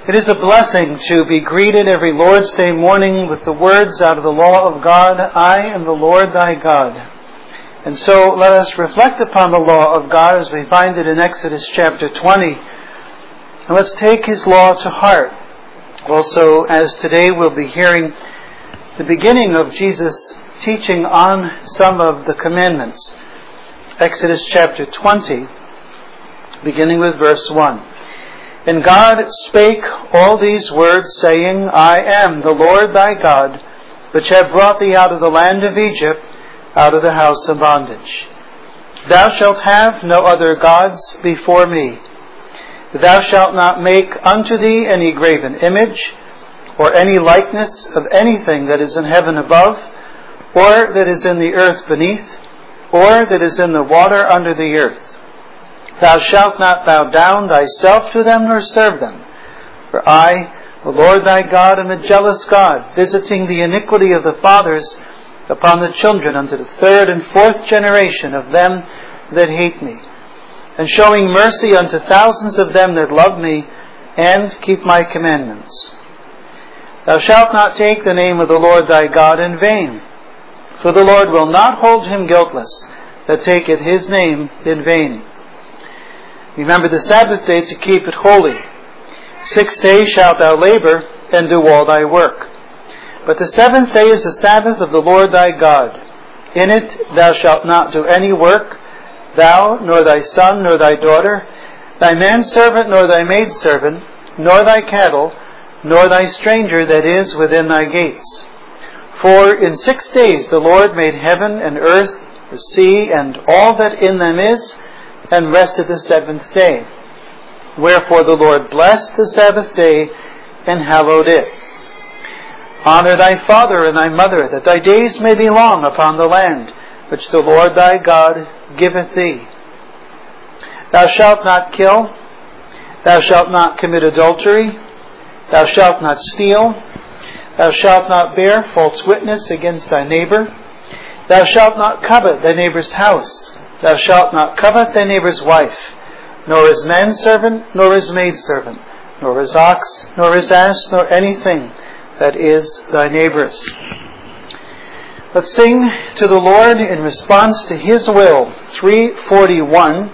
It is a blessing to be greeted every Lord's Day morning with the words out of the law of God, I am the Lord thy God. And so let us reflect upon the law of God as we find it in Exodus chapter 20. And let's take His law to heart. Also, as today we'll be hearing the beginning of Jesus' teaching on some of the commandments. Exodus chapter 20, beginning with verse 1. And God spake all these words, saying, I am the Lord thy God, which have brought thee out of the land of Egypt, out of the house of bondage. Thou shalt have no other gods before me. Thou shalt not make unto thee any graven image, or any likeness of anything that is in heaven above, or that is in the earth beneath, or that is in the water under the earth. Thou shalt not bow down thyself to them, nor serve them. For I, the Lord thy God, am a jealous God, visiting the iniquity of the fathers upon the children unto the third and fourth generation of them that hate me, and showing mercy unto thousands of them that love me, and keep my commandments. Thou shalt not take the name of the Lord thy God in vain, for the Lord will not hold him guiltless that taketh his name in vain. Remember the Sabbath day to keep it holy. 6 days shalt thou labor, and do all thy work. But the seventh day is the Sabbath of the Lord thy God. In it thou shalt not do any work, thou, nor thy son, nor thy daughter, thy manservant, nor thy maidservant, nor thy cattle, nor thy stranger that is within thy gates. For in 6 days the Lord made heaven and earth, the sea, and all that in them is, and rested the seventh day. Wherefore the Lord blessed the Sabbath day, and hallowed it. Honor thy father and thy mother, that thy days may be long upon the land, which the Lord thy God giveth thee. Thou shalt not kill. Thou shalt not commit adultery. Thou shalt not steal. Thou shalt not bear false witness against thy neighbor. Thou shalt not covet thy neighbor's house. Thou shalt not covet thy neighbor's wife, nor his manservant, nor his maidservant, nor his ox, nor his ass, nor anything that is thy neighbor's. Let's sing to the Lord in response to His will. 341,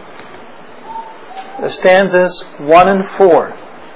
the stanzas 1 and 4.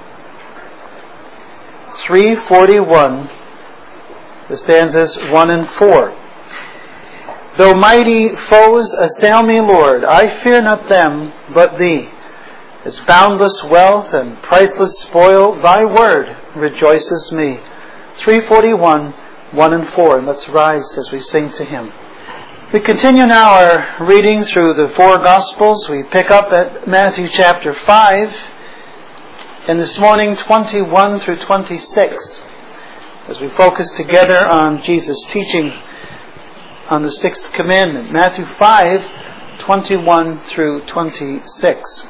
341, the stanzas 1 and 4. Though mighty foes assail me, Lord, I fear not them, but Thee. As boundless wealth and priceless spoil, Thy word rejoices me. 341, 1 and 4. And let's rise as we sing to Him. We continue now our reading through the four Gospels. We pick up at Matthew chapter 5, and this morning 21 through 26, as we focus together on Jesus' teaching on the sixth commandment. Matthew 5, 21 through 26.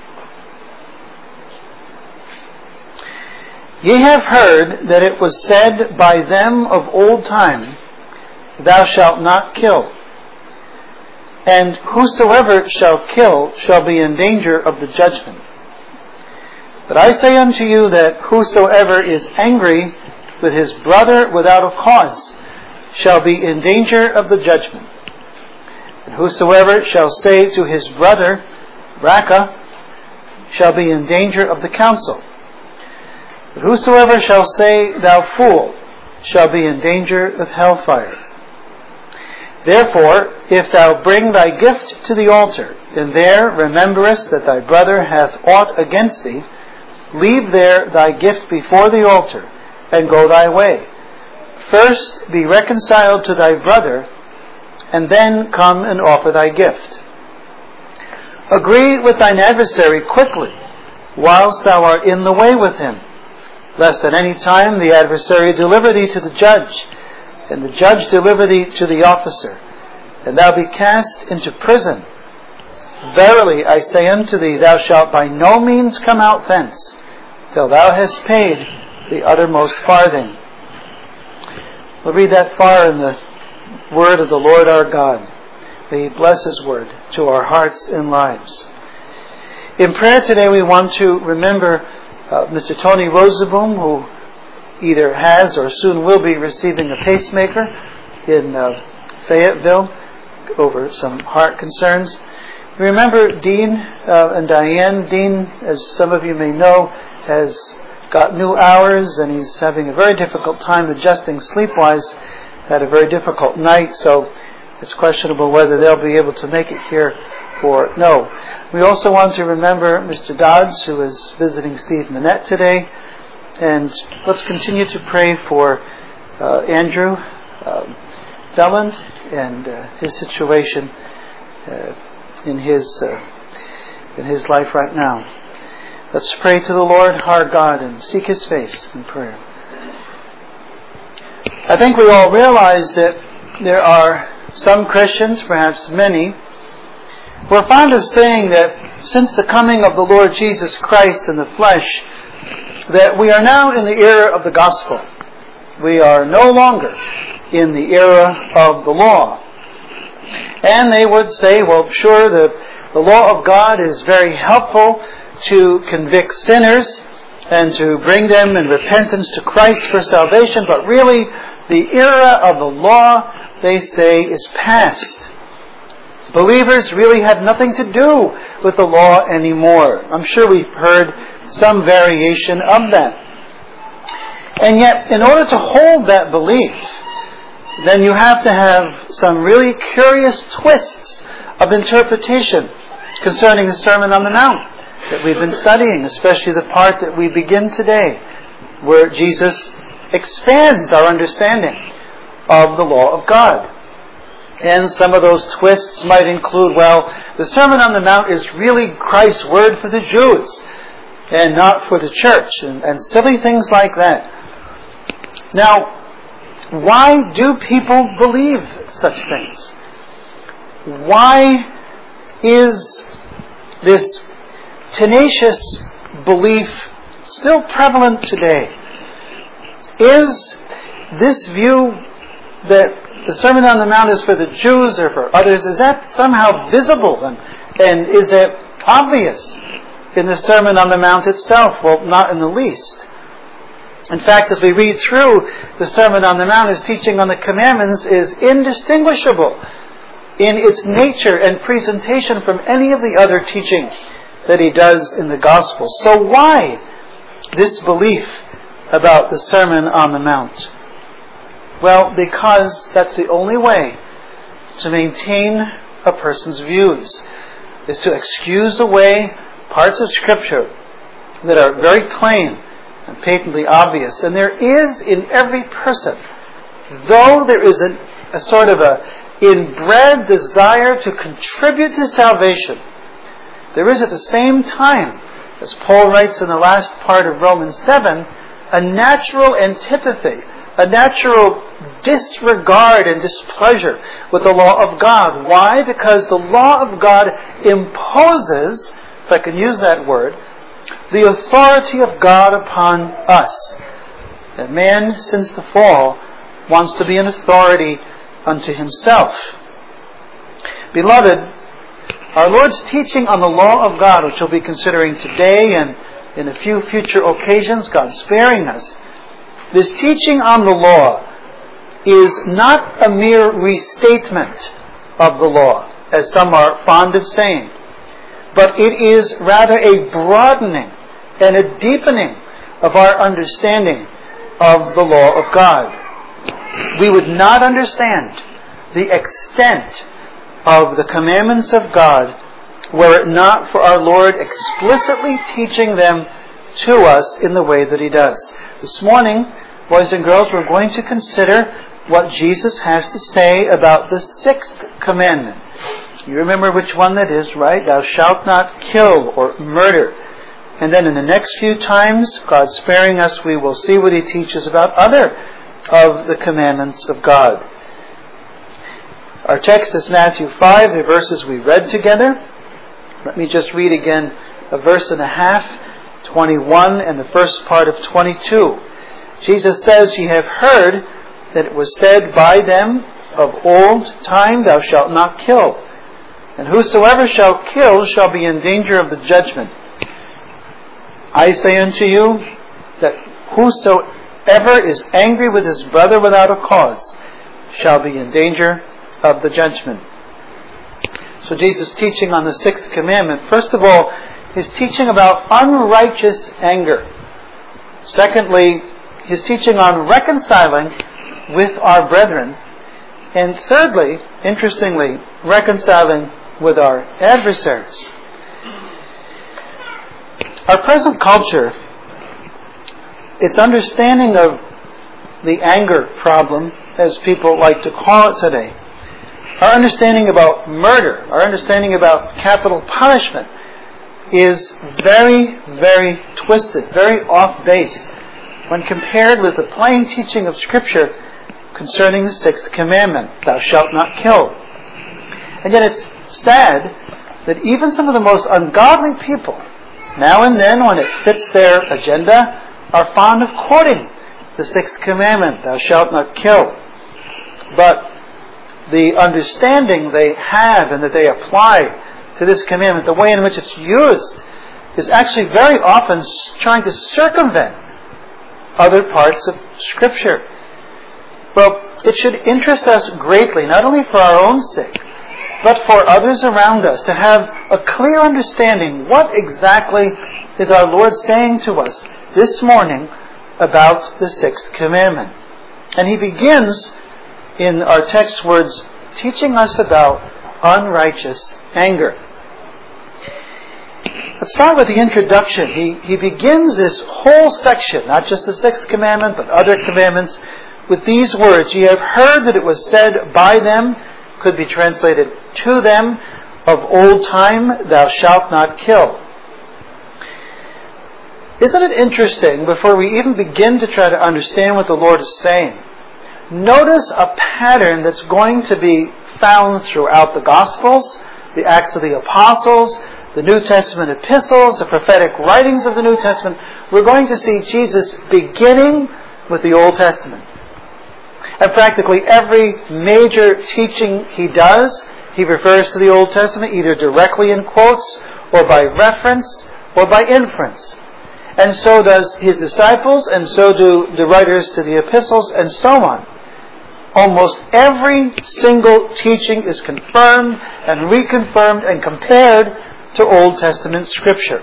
Ye have heard that it was said by them of old time, Thou shalt not kill. And whosoever shall kill shall be in danger of the judgment. But I say unto you that whosoever is angry with his brother without a cause shall be in danger of the judgment. And whosoever shall say to his brother, Raca, shall be in danger of the council. But whosoever shall say, Thou fool, shall be in danger of hellfire. Therefore, if thou bring thy gift to the altar, and there rememberest that thy brother hath aught against thee, leave there thy gift before the altar, and go thy way. First be reconciled to thy brother, and then come and offer thy gift. Agree with thine adversary quickly, whilst thou art in the way with him, lest at any time the adversary deliver thee to the judge, and the judge deliver thee to the officer, and thou be cast into prison. Verily I say unto thee, thou shalt by no means come out thence, till thou hast paid the uttermost farthing. We'll read that far in the word of the Lord our God. May He bless His word to our hearts and lives. In prayer today we want to remember Mr. Tony Rosenboom, who either has or soon will be receiving a pacemaker in Fayetteville over some heart concerns. Remember Dean and Diane. Dean, as some of you may know, has got new hours and he's having a very difficult time adjusting sleep-wise. Had a very difficult night, so it's questionable whether they'll be able to make it here or no. We also want to remember Mr. Dodds, who is visiting Steve Manette today. And let's continue to pray for Andrew Felland and his situation in his life right now. Let's pray to the Lord our God and seek His face in prayer. I think we all realize that there are some Christians, perhaps many, who are fond of saying that since the coming of the Lord Jesus Christ in the flesh, that we are now in the era of the gospel. We are no longer in the era of the law. And they would say, well, sure, the law of God is very helpful to convict sinners and to bring them in repentance to Christ for salvation, but really the era of the law, they say, is past. Believers really have nothing to do with the law anymore. I'm sure we've heard some variation of that. And yet, in order to hold that belief, then you have to have some really curious twists of interpretation concerning the Sermon on the Mount that we've been studying, especially the part that we begin today, where Jesus expands our understanding of the law of God. And some of those twists might include, well, the Sermon on the Mount is really Christ's word for the Jews and not for the church, and silly things like that. Now, why do people believe such things? Why is this tenacious belief still prevalent today? Is this view that the Sermon on the Mount is for the Jews or for others, is that somehow visible and is it obvious in the Sermon on the Mount itself? Well, not in the least. In fact, as we read through the Sermon on the Mount, His teaching on the commandments is indistinguishable in its nature and presentation from any of the other teaching that He does in the Gospel. So why this belief about the Sermon on the Mount? Well, because that's the only way to maintain a person's views, is to excuse away parts of Scripture that are very plain and patently obvious. And there is in every person, though there is a sort of inbred desire to contribute to salvation, there is at the same time, as Paul writes in the last part of Romans 7, a natural antipathy, a natural disregard and displeasure with the law of God. Why? Because the law of God imposes, if I can use that word, the authority of God upon us. And man, since the fall, wants to be an authority unto himself. Beloved, our Lord's teaching on the law of God, which we'll be considering today and in a few future occasions, God sparing us, this teaching on the law is not a mere restatement of the law, as some are fond of saying, but it is rather a broadening and a deepening of our understanding of the law of God. We would not understand the extent of the commandments of God were it not for our Lord explicitly teaching them to us in the way that He does. This morning, boys and girls, we're going to consider what Jesus has to say about the sixth commandment. You remember which one that is, right? Thou shalt not kill or murder. And then in the next few times, God sparing us, we will see what He teaches about other of the commandments of God. Our text is Matthew 5, the verses we read together. Let me just read again a verse and a half, 21 and the first part of 22. Jesus says, Ye have heard that it was said by them of old time, Thou shalt not kill. And whosoever shall kill shall be in danger of the judgment. I say unto you that whosoever is angry with his brother without a cause shall be in danger of the judgment. So Jesus' teaching on the sixth commandment, first of all, His teaching about unrighteous anger. Secondly, His teaching on reconciling with our brethren. And thirdly, interestingly, reconciling with our adversaries. Our present culture, its understanding of the anger problem, as people like to call it today, our understanding about murder, our understanding about capital punishment, is very, very twisted, very off base when compared with the plain teaching of Scripture concerning the sixth commandment, thou shalt not kill. And yet it's sad that even some of the most ungodly people, now and then when it fits their agenda, are fond of quoting the sixth commandment, thou shalt not kill. But the understanding they have and that they apply to this commandment, the way in which it's used, is actually very often trying to circumvent other parts of Scripture. Well, it should interest us greatly, not only for our own sake, but for others around us, to have a clear understanding what exactly is our Lord saying to us this morning about the sixth commandment. And He begins in our text words teaching us about unrighteous anger. Let's start with the introduction. He begins this whole section, not just the sixth commandment, but other commandments, with these words, ye have heard that it was said by them, could be translated to them, of old time, thou shalt not kill. Isn't it interesting, before we even begin to try to understand what the Lord is saying, notice a pattern that's going to be found throughout the Gospels, the Acts of the Apostles, the New Testament epistles, the prophetic writings of the New Testament. We're going to see Jesus beginning with the Old Testament. And practically every major teaching He does, He refers to the Old Testament either directly in quotes, or by reference, or by inference. And so does His disciples, and so do the writers to the epistles, and so on. Almost every single teaching is confirmed and reconfirmed and compared to Old Testament Scripture.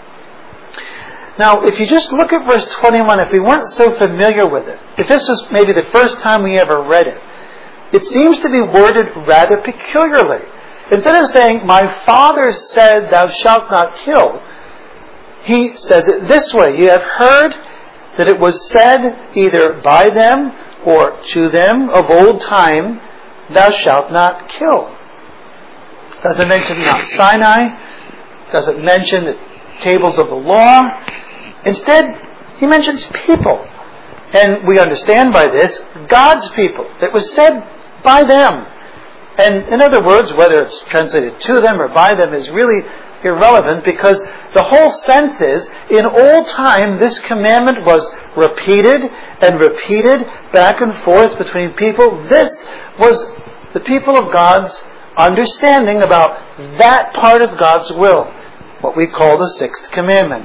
Now, if you just look at verse 21, if we weren't so familiar with it, if this was maybe the first time we ever read it, it seems to be worded rather peculiarly. Instead of saying, my Father said, thou shalt not kill, He says it this way, ye have heard that it was said either by them or to them of old time, thou shalt not kill. Doesn't mention Mount Sinai, doesn't mention the tables of the law. Instead, He mentions people. And we understand by this, God's people. It was said by them. And in other words, whether it's translated to them or by them is really irrelevant, because the whole sense is, in old time, this commandment was repeated and repeated back and forth between people. This was the people of God's understanding about that part of God's will, what we call the sixth commandment.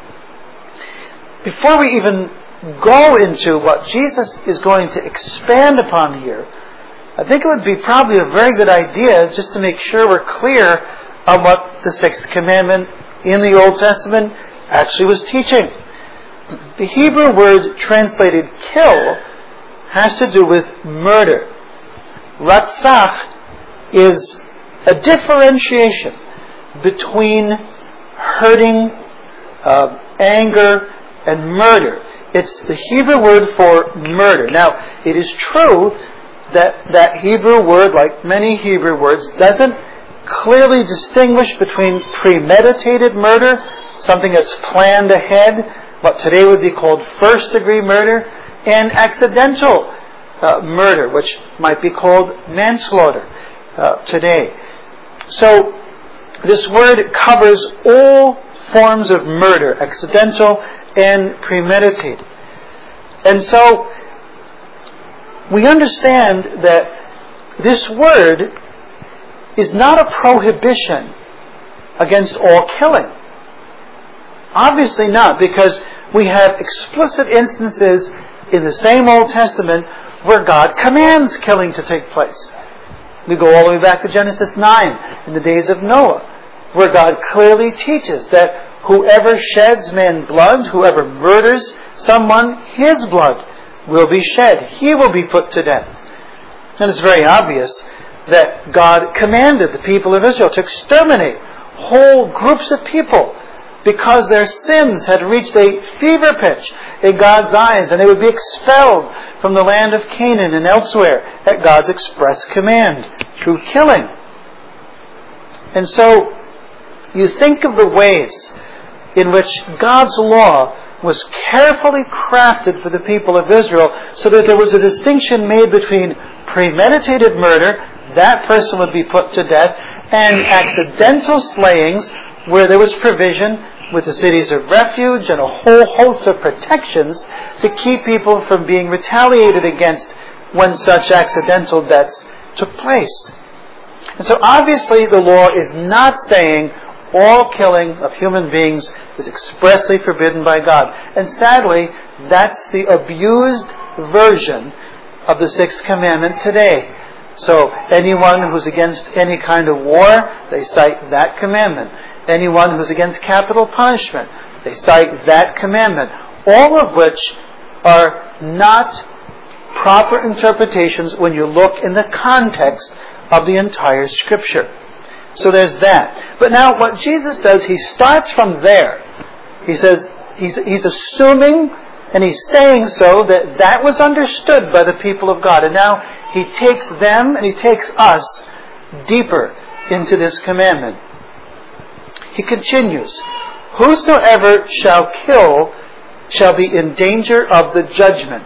Before we even go into what Jesus is going to expand upon here, I think it would be probably a very good idea just to make sure we're clear on what the sixth commandment in the Old Testament actually was teaching. The Hebrew word translated kill has to do with murder. Ratzach is a differentiation between hurting, anger, and murder. It's the Hebrew word for murder. Now, it is true that that Hebrew word, like many Hebrew words, doesn't clearly distinguish between premeditated murder, something that's planned ahead, what today would be called first-degree murder, and accidental murder, which might be called manslaughter today. So, this word covers all forms of murder, accidental and premeditated. And so, we understand that this word is not a prohibition against all killing. Obviously not, because we have explicit instances in the same Old Testament where God commands killing to take place. We go all the way back to Genesis 9, in the days of Noah, where God clearly teaches that whoever sheds man's blood, whoever murders someone, his blood will be shed. He will be put to death. And it's very obvious that God commanded the people of Israel to exterminate whole groups of people because their sins had reached a fever pitch in God's eyes, and they would be expelled from the land of Canaan and elsewhere at God's express command through killing. And so you think of the ways in which God's law was carefully crafted for the people of Israel so that there was a distinction made between premeditated murder, that person would be put to death, and accidental slayings where there was provision with the cities of refuge and a whole host of protections to keep people from being retaliated against when such accidental deaths took place. And so obviously the law is not saying all killing of human beings is expressly forbidden by God. And sadly, that's the abused version of the Sixth Commandment today. So anyone who's against any kind of war, they cite that commandment. Anyone who's against capital punishment, they cite that commandment. All of which are not proper interpretations when you look in the context of the entire Scripture. So there's that. But now what Jesus does, he starts from there. He says, he's assuming and he's saying so that was understood by the people of God. And now he takes them and he takes us deeper into this commandment. He continues, whosoever shall kill shall be in danger of the judgment.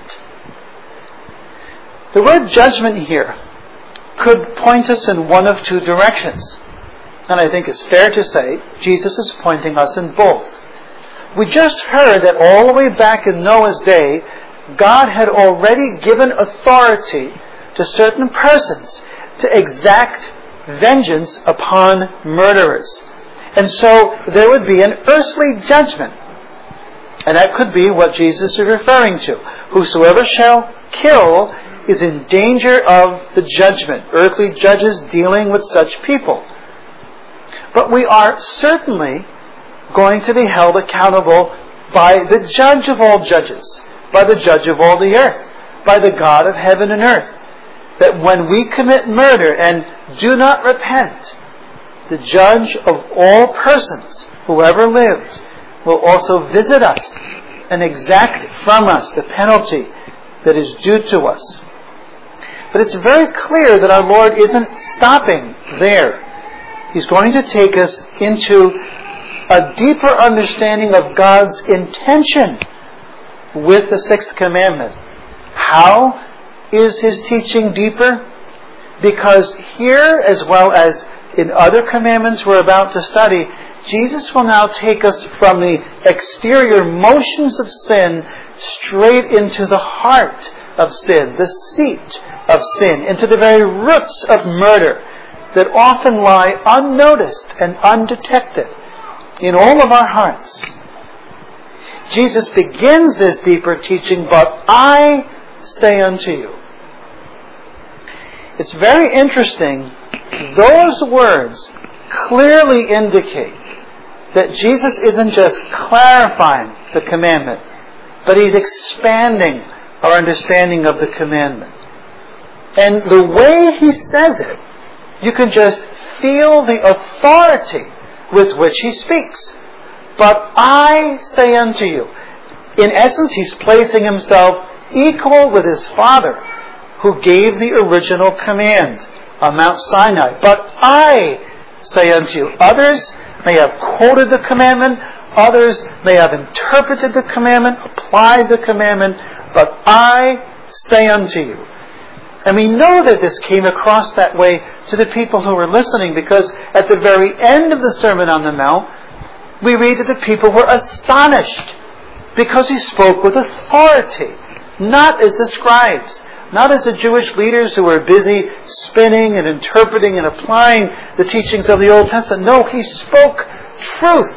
The word judgment here could point us in one of two directions. And I think it's fair to say Jesus is pointing us in both. We just heard that all the way back in Noah's day, God had already given authority to certain persons to exact vengeance upon murderers. And so there would be an earthly judgment. And that could be what Jesus is referring to. Whosoever shall kill is in danger of the judgment. Earthly judges dealing with such people. But we are certainly going to be held accountable by the judge of all judges, by the judge of all the earth, by the God of heaven and earth. That when we commit murder and do not repent, the judge of all persons, whoever lived, will also visit us and exact from us the penalty that is due to us. But it's very clear that our Lord isn't stopping there. He's going to take us into a deeper understanding of God's intention with the Sixth Commandment. How is His teaching deeper? Because here, as well as in other commandments we're about to study, Jesus will now take us from the exterior motions of sin straight into the heart of sin, the seat of sin, into the very roots of murder that often lie unnoticed and undetected in all of our hearts. Jesus begins this deeper teaching, but I say unto you. It's very interesting. Those words clearly indicate that Jesus isn't just clarifying the commandment, but He's expanding our understanding of the commandment. And the way He says it, you can just feel the authority with which He speaks. But I say unto you. In essence, He's placing Himself equal with His Father, who gave the original command on Mount Sinai. But I say unto you. Others may have quoted the commandment. Others may have interpreted the commandment, applied the commandment. But I say unto you. And we know that this came across that way to the people who were listening, because at the very end of the Sermon on the Mount, we read that the people were astonished because He spoke with authority, not as the scribes, not as the Jewish leaders who were busy spinning and interpreting and applying the teachings of the Old Testament. No, He spoke truth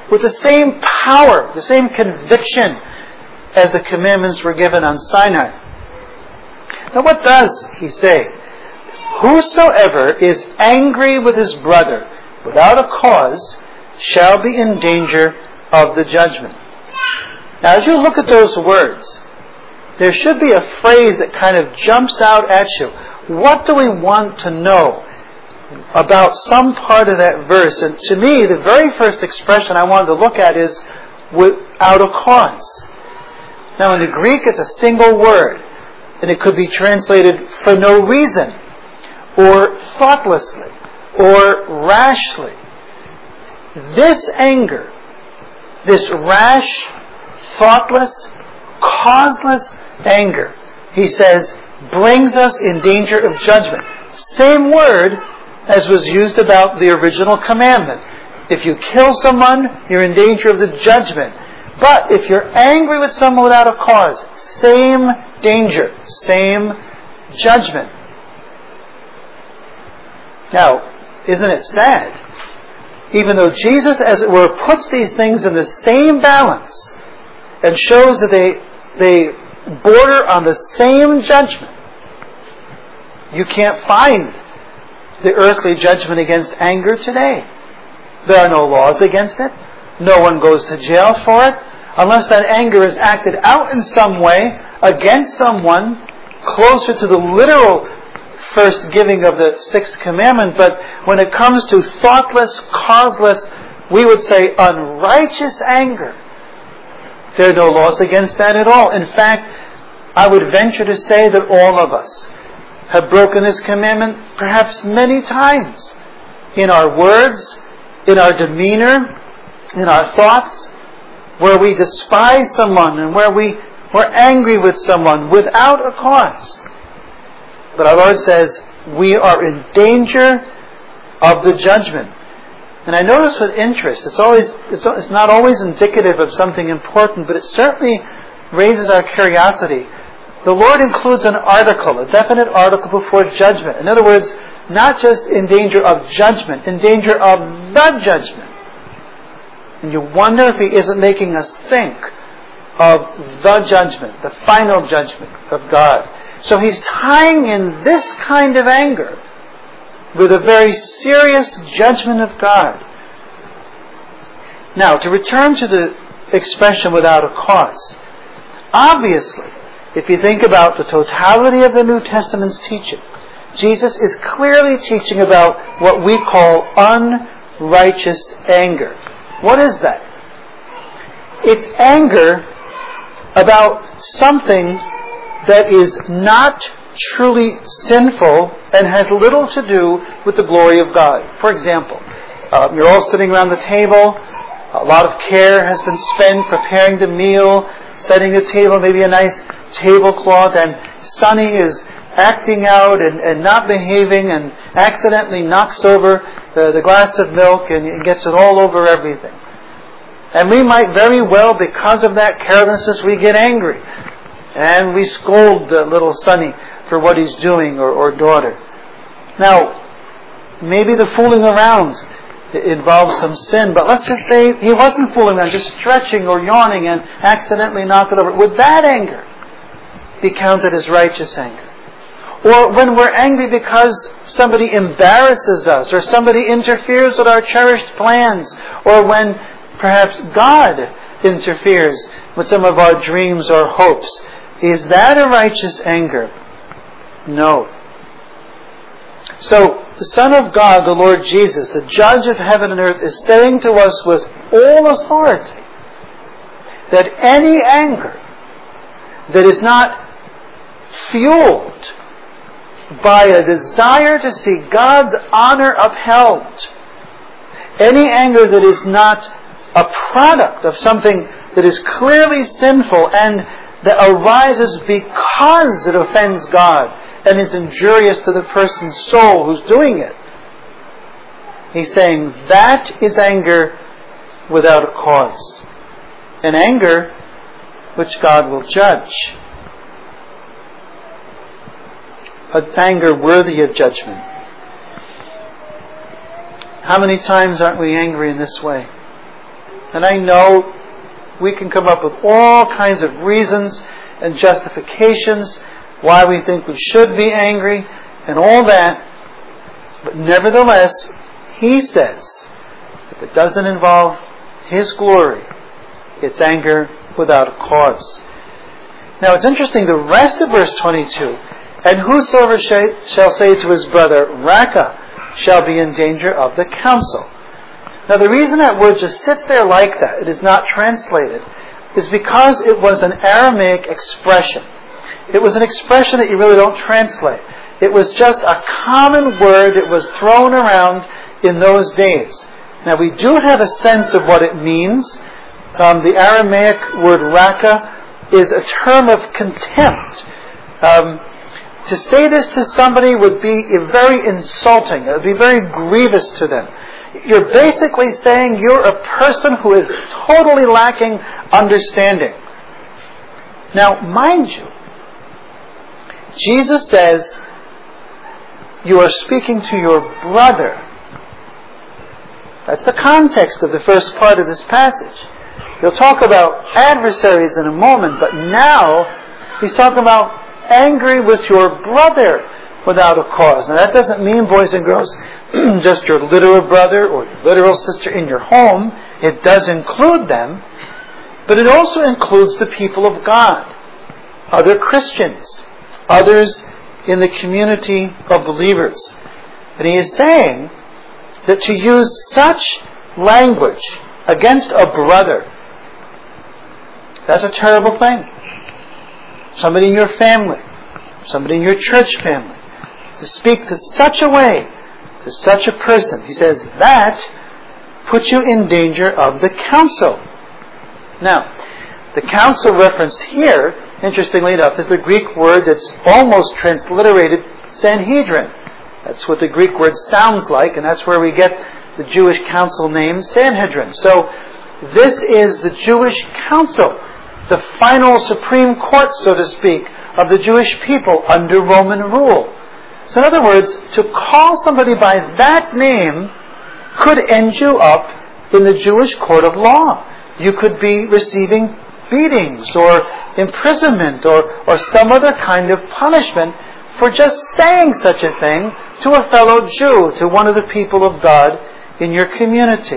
with the same power, the same conviction as the commandments were given on Sinai. Now what does he say? Whosoever is angry with his brother without a cause shall be in danger of the judgment. Now as you look at those words, there should be a phrase that kind of jumps out at you. What do we want to know about some part of that verse? And to me, the very first expression I wanted to look at is without a cause. Now in the Greek it's a single word, and it could be translated for no reason, or thoughtlessly, or rashly. This anger, this rash, thoughtless, causeless anger, he says, brings us in danger of judgment. Same word as was used about the original commandment. If you kill someone, you're in danger of the judgment. But if you're angry with someone without a cause, same danger, same judgment. Now, isn't it sad? Even though Jesus, as it were, puts these things in the same balance and shows that they border on the same judgment, you can't find the earthly judgment against anger today. There are no laws against it. No one goes to jail for it, unless that anger is acted out in some way against someone closer to the literal first giving of the sixth commandment. But when it comes to thoughtless, causeless, we would say unrighteous anger, there are no laws against that at all. In fact, I would venture to say that all of us have broken this commandment perhaps many times in our words, in our demeanor, in our thoughts, where we despise someone and where we're angry with someone without a cause. But our Lord says we are in danger of the judgment. And I notice with interest, it's not always indicative of something important, but it certainly raises our curiosity. The Lord includes an article, a definite article before judgment. In other words, not just in danger of judgment, in danger of the judgment. And you wonder if He isn't making us think of the judgment, the final judgment of God. So He's tying in this kind of anger with a very serious judgment of God. Now, to return to the expression without a cause. Obviously, if you think about the totality of the New Testament's teaching, Jesus is clearly teaching about what we call unrighteous anger. What is that? It's anger about something that is not truly sinful and has little to do with the glory of God. For example, you're all sitting around the table. A lot of care has been spent preparing the meal, setting the table, maybe a nice tablecloth, and Sonny is acting out and not behaving and accidentally knocks over the glass of milk and gets it all over everything. And we might very well, because of that carelessness, we get angry. And we scold little Sonny for what he's doing, or daughter. Now, maybe the fooling around involves some sin, but let's just say he wasn't fooling around, just stretching or yawning and accidentally knocked it over. Would that anger be counted as righteous anger? Or when we're angry because somebody embarrasses us, or somebody interferes with our cherished plans, or when perhaps God interferes with some of our dreams or hopes, is that a righteous anger? No. So, the Son of God, the Lord Jesus, the Judge of heaven and earth, is saying to us with all authority that any anger that is not fueled by a desire to see God's honor upheld, any anger that is not a product of something that is clearly sinful and that arises because it offends God and is injurious to the person's soul who's doing it, He's saying that is anger without a cause. An anger which God will judge. An anger worthy of judgment. How many times aren't we angry in this way? And I know we can come up with all kinds of reasons and justifications why we think we should be angry and all that. But nevertheless, he says, if it doesn't involve his glory, it's anger without a cause. Now it's interesting, the rest of verse 22, and whosoever shall say to his brother, Raca, shall be in danger of the council. Now the reason that word just sits there like that, it is not translated, is because it was an Aramaic expression. It was an expression that you really don't translate. It was just a common word that was thrown around in those days. Now we do have a sense of what it means. The Aramaic word Raca is a term of contempt. To say this to somebody would be very insulting. It would be very grievous to them. You're basically saying you're a person who is totally lacking understanding. Now, mind you, Jesus says you are speaking to your brother. That's the context of the first part of this passage. He'll talk about adversaries in a moment, but now he's talking about angry with your brother without a cause. Now that doesn't mean, boys and girls, just your literal brother or your literal sister in your home. It does include them, but it also includes the people of God, other Christians, others in the community of believers. And he is saying that to use such language against a brother, that's a terrible thing. Somebody in your family, somebody in your church family, to speak to such a way, to such a person, he says, that puts you in danger of the council. Now, the council referenced here, interestingly enough, is the Greek word that's almost transliterated Sanhedrin. That's what the Greek word sounds like, and that's where we get the Jewish council name Sanhedrin. So, this is the Jewish council, the final supreme court, so to speak, of the Jewish people under Roman rule. So in other words, to call somebody by that name could end you up in the Jewish court of law. You could be receiving beatings or imprisonment or some other kind of punishment for just saying such a thing to a fellow Jew, to one of the people of God in your community.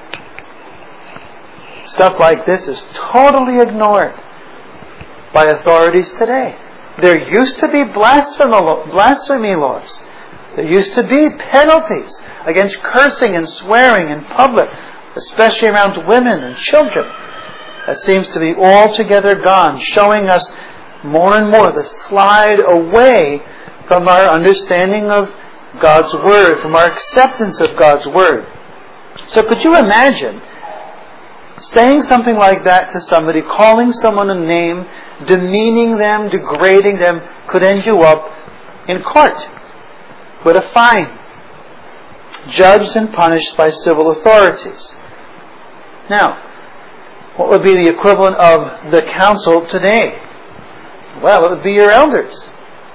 Stuff like this is totally ignored by authorities today. There used to be blasphemy laws. There used to be penalties against cursing and swearing in public, especially around women and children. That seems to be altogether gone, showing us more and more the slide away from our understanding of God's Word, from our acceptance of God's Word. So could you imagine saying something like that to somebody, calling someone a name, demeaning them, degrading them, could end you up in court with a fine, judged and punished by civil authorities. Now, what would be the equivalent of the council today? Well, it would be your elders.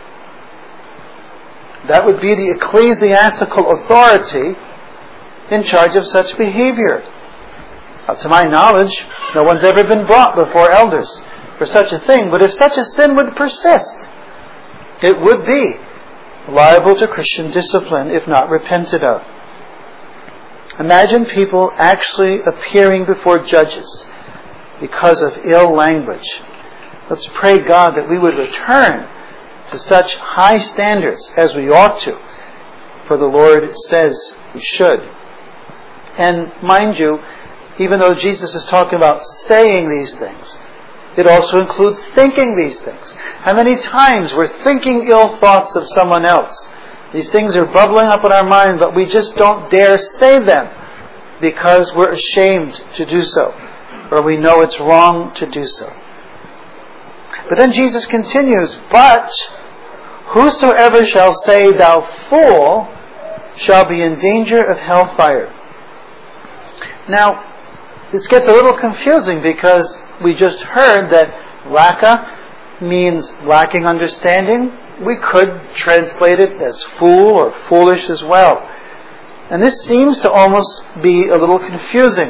That would be the ecclesiastical authority in charge of such behavior. Now, to my knowledge, no one's ever been brought before elders for such a thing, but if such a sin would persist, it would be liable to Christian discipline if not repented of. Imagine people actually appearing before judges because of ill language. Let's pray God that we would return to such high standards as we ought to, for the Lord says we should. And mind you, even though Jesus is talking about saying these things, it also includes thinking these things. How many times we're thinking ill thoughts of someone else? These things are bubbling up in our mind, but we just don't dare say them because we're ashamed to do so, or we know it's wrong to do so. But then Jesus continues, but whosoever shall say, thou fool, shall be in danger of hellfire. Now, this gets a little confusing because we just heard that Raca means lacking understanding. We could translate it as fool or foolish as well. And this seems to almost be a little confusing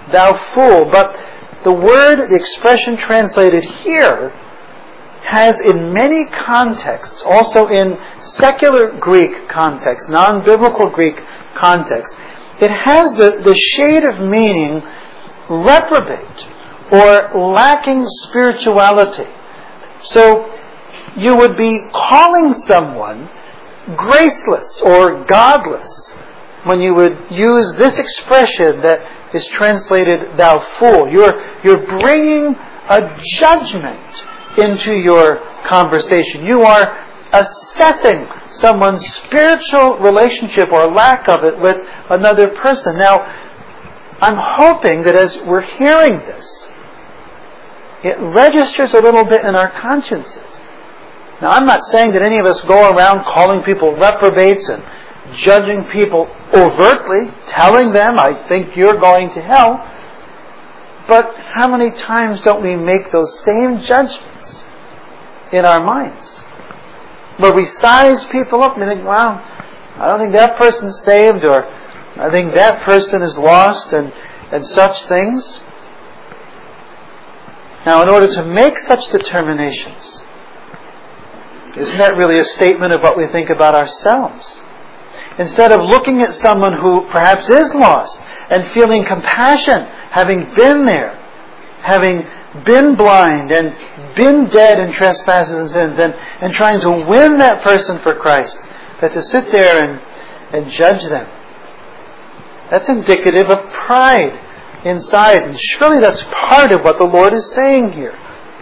thou fool. But the expression translated here, has in many contexts, also in secular Greek context, non-biblical Greek context, it has the shade of meaning reprobate or lacking spirituality. So you would be calling someone graceless or godless when you would use this expression that is translated thou fool. You're bringing a judgment into your conversation. You are assessing someone's spiritual relationship or lack of it with another person. Now, I'm hoping that as we're hearing this, it registers a little bit in our consciences. Now, I'm not saying that any of us go around calling people reprobates and judging people overtly, telling them, I think you're going to hell. But how many times don't we make those same judgments in our minds? Where we size people up and think, wow, I don't think that person's saved, or I think that person is lost, and such things. Now, in order to make such determinations, isn't that really a statement of what we think about ourselves? Instead of looking at someone who perhaps is lost and feeling compassion, having been there, having been blind and been dead in trespasses and sins, and trying to win that person for Christ, that to sit there and judge them, that's indicative of pride inside. And surely that's part of what the Lord is saying here.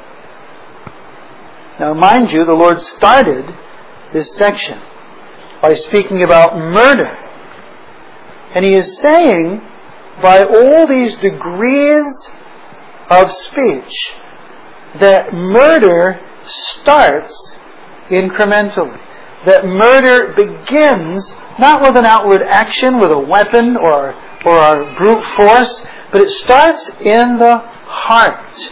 Now, mind you, the Lord started this section by speaking about murder. And He is saying, by all these degrees of speech, that murder starts incrementally. That murder begins not with an outward action, with a weapon or a brute force, but it starts in the heart.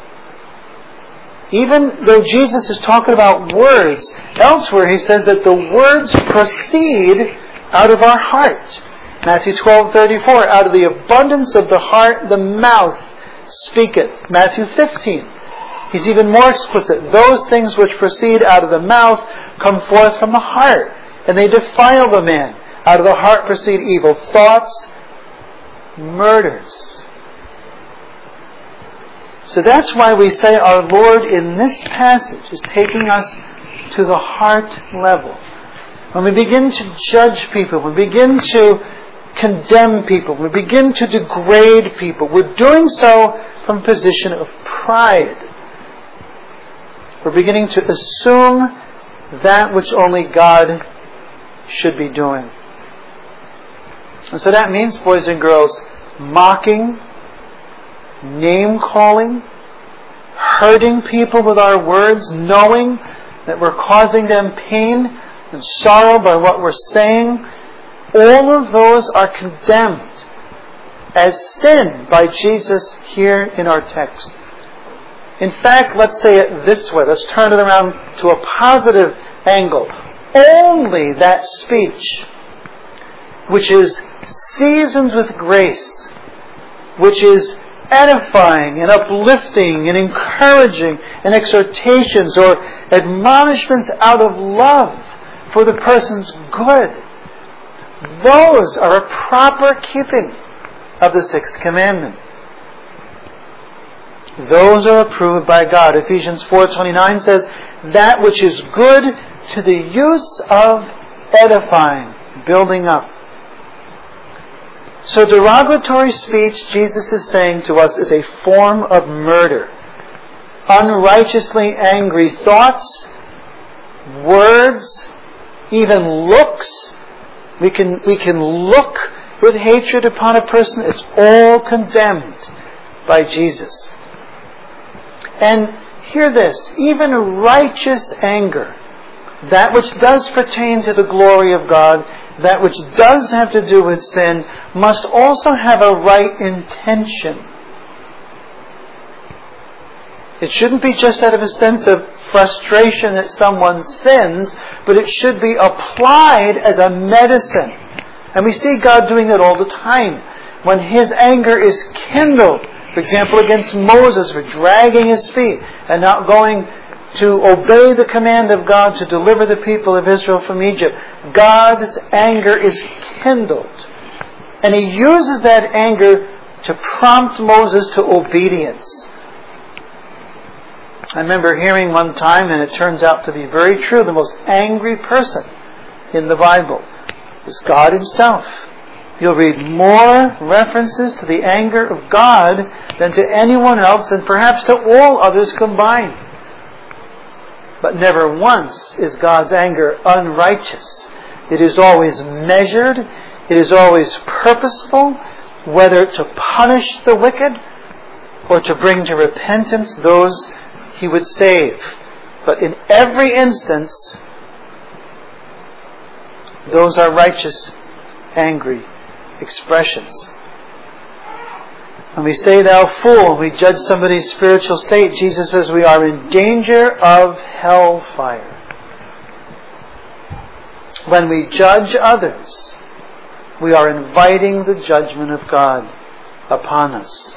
Even though Jesus is talking about words, elsewhere He says that the words proceed out of our heart. Matthew 12:34, out of the abundance of the heart, the mouth speaketh. Matthew 15, He's even more explicit. Those things which proceed out of the mouth come forth from the heart, and they defile the man. Out of the heart proceed evil thoughts, murders. So that's why we say our Lord in this passage is taking us to the heart level. When we begin to judge people, we begin to condemn people, we begin to degrade people, we're doing so from a position of pride. We're beginning to assume that which only God should be doing. And so that means, boys and girls, mocking, name-calling, hurting people with our words, knowing that we're causing them pain and sorrow by what we're saying. All of those are condemned as sin by Jesus here in our text. In fact, let's say it this way. Let's turn it around to a positive angle. Only that speech which is seasoned with grace, which is edifying and uplifting and encouraging and exhortations or admonishments out of love for the person's good, those are a proper keeping of the sixth commandment. Those are approved by God. Ephesians 4:29 says, that which is good to the use of edifying, building up. So derogatory speech, Jesus is saying to us, is a form of murder. Unrighteously angry thoughts, words, even looks. We can look with hatred upon a person. It's all condemned by Jesus. And hear this, even righteous anger, that which does pertain to the glory of God, that which does have to do with sin, must also have a right intention. It shouldn't be just out of a sense of frustration that someone sins, but it should be applied as a medicine. And we see God doing that all the time. when His anger is kindled, for example, against Moses for dragging his feet and not going to obey the command of God to deliver the people of Israel from Egypt, God's anger is kindled. And He uses that anger to prompt Moses to obedience. I remember hearing one time, and it turns out to be very true, the most angry person in the Bible is God Himself. You'll read more references to the anger of God than to anyone else, and perhaps to all others combined. But never once is God's anger unrighteous. It is always measured. It is always purposeful, whether to punish the wicked or to bring to repentance those He would save. But in every instance, those are righteous, angry expressions. When we say "thou fool," we judge somebody's spiritual state, Jesus says we are in danger of hellfire. When we judge others, we are inviting the judgment of God upon us.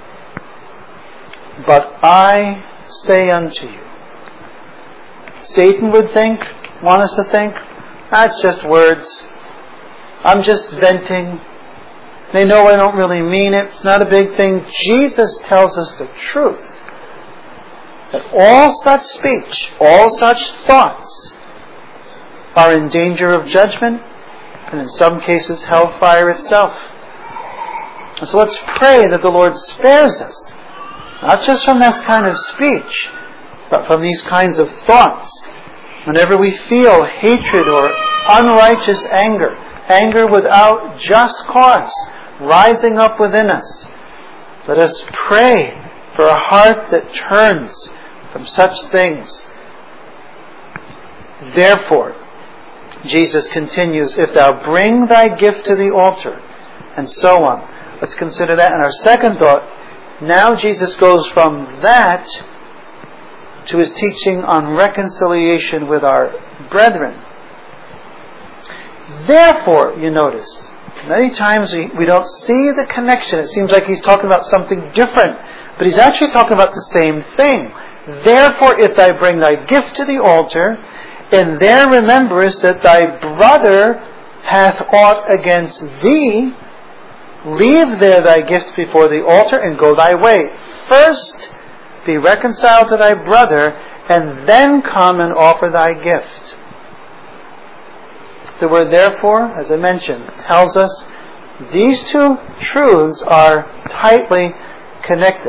But I say unto you, Satan would want us to think, that's just words. I'm just venting. They know I don't really mean it. It's not a big thing. Jesus tells us the truth. That all such speech, all such thoughts are in danger of judgment, and in some cases hellfire itself. And so let's pray that the Lord spares us, not just from this kind of speech, but from these kinds of thoughts. Whenever we feel hatred or unrighteous anger, anger without just cause, rising up within us, let us pray for a heart that turns from such things. Therefore, Jesus continues, if thou bring thy gift to the altar, and so on. Let's consider that in our second thought. Now Jesus goes from that to His teaching on reconciliation with our brethren. Therefore, you notice, many times we don't see the connection. It seems like He's talking about something different, but He's actually talking about the same thing. Therefore, if thou bring thy gift to the altar, and there rememberest that thy brother hath aught against thee, leave there thy gift before the altar, and go thy way. First, be reconciled to thy brother, and then come and offer thy gift. The word therefore, as I mentioned, tells us these two truths are tightly connected.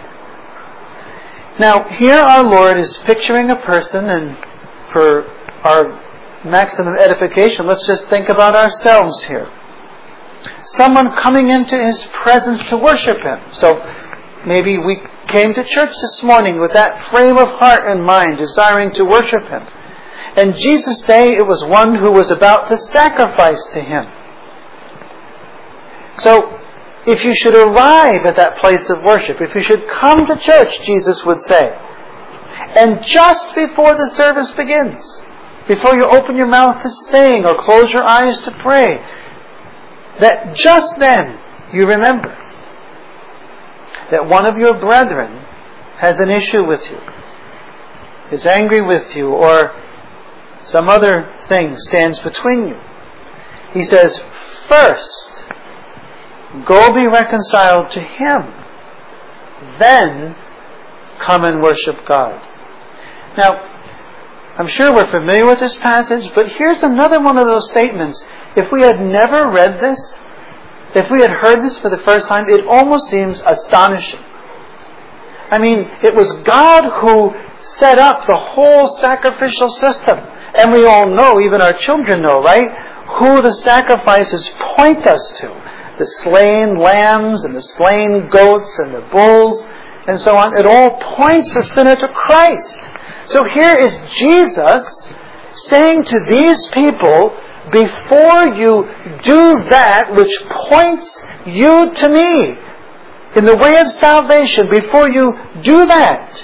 Now, here our Lord is picturing a person, and for our maximum edification, let's just think about ourselves here. Someone coming into His presence to worship Him. So maybe we came to church this morning with that frame of heart and mind, desiring to worship Him. And Jesus' day, it was one who was about to sacrifice to Him. So, if you should arrive at that place of worship, if you should come to church, Jesus would say, and just before the service begins, before you open your mouth to sing or close your eyes to pray, that just then you remember that one of your brethren has an issue with you, is angry with you, or some other thing stands between you. He says, first, go be reconciled to him. Then, come and worship God. Now, I'm sure we're familiar with this passage, but here's another one of those statements. If we had never read this, if we had heard this for the first time, it almost seems astonishing. I mean, it was God who set up the whole sacrificial system. And we all know, even our children know, right? Who the sacrifices point us to. The slain lambs and the slain goats and the bulls and so on. It all points the sinner to Christ. So here is Jesus saying to these people, before you do that which points you to me in the way of salvation, before you do that.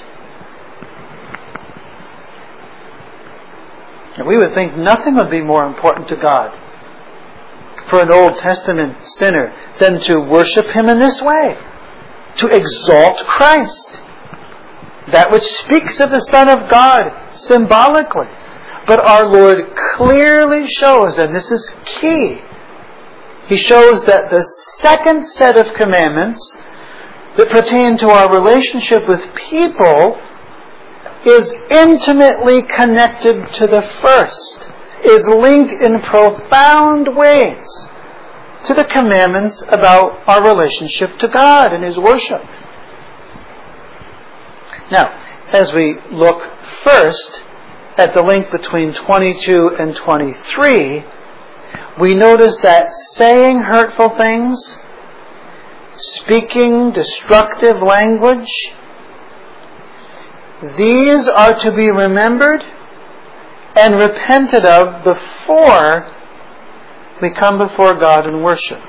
And we would think nothing would be more important to God for an Old Testament sinner than to worship Him in this way, to exalt Christ, that which speaks of the Son of God symbolically. But our Lord clearly shows, and this is key, He shows that the second set of commandments that pertain to our relationship with people is intimately connected to the first, is linked in profound ways to the commandments about our relationship to God and His worship. Now, as we look first at the link between 22 and 23, we notice that saying hurtful things, speaking destructive language, these are to be remembered and repented of before we come before God and worship.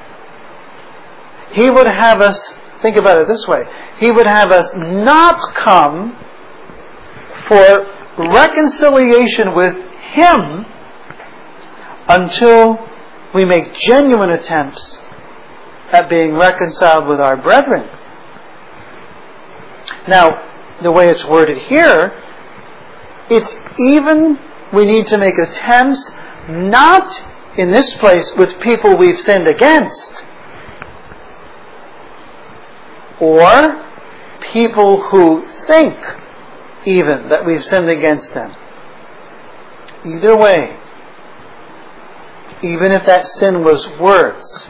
He would have us, think about it this way, He would have us not come for reconciliation with Him until we make genuine attempts at being reconciled with our brethren. Now, the way it's worded here, it's even we need to make attempts not in this place with people we've sinned against, or people who think even that we've sinned against them. Either way, even if that sin was words.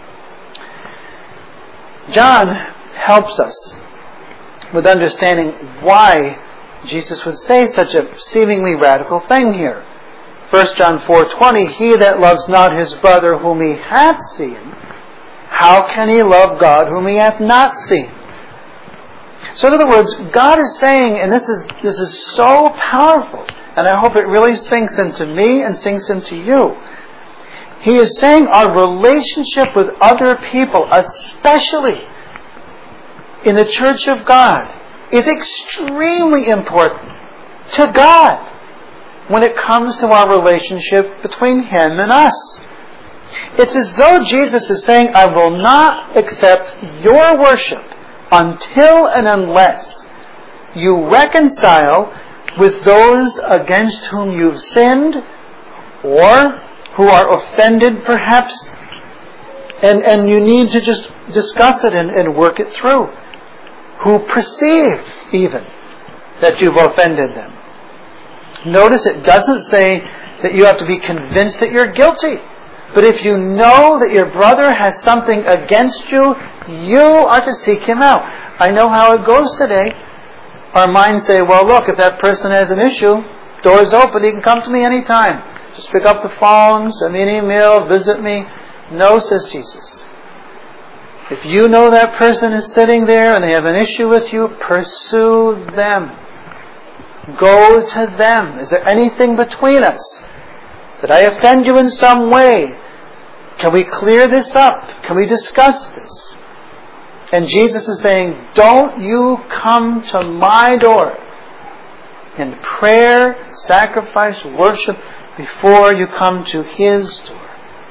John helps us with understanding why Jesus would say such a seemingly radical thing here. 1 John 4:20, He that loves not his brother whom he hath seen, how can he love God whom he hath not seen? So in other words, God is saying, and this is so powerful, and I hope it really sinks into me and sinks into you. He is saying our relationship with other people, especially in the church of God, is extremely important to God when it comes to our relationship between Him and us. It's as though Jesus is saying, I will not accept your worship until and unless you reconcile with those against whom you've sinned, or who are offended perhaps, and you need to just discuss it and work it through, who perceive even that you've offended them. Notice it doesn't say that you have to be convinced that you're guilty. But if you know that your brother has something against you, you are to seek him out. I know how it goes today. Our minds say, well, look, if that person has an issue, door's open, he can come to me anytime. Just pick up the phone, send me an email, visit me. No, says Jesus. If you know that person is sitting there and they have an issue with you, pursue them. Go to them. Is there anything between us? Did I offend you in some way? Can we clear this up? Can we discuss this? And Jesus is saying, don't you come to my door in prayer, sacrifice, worship before you come to His door.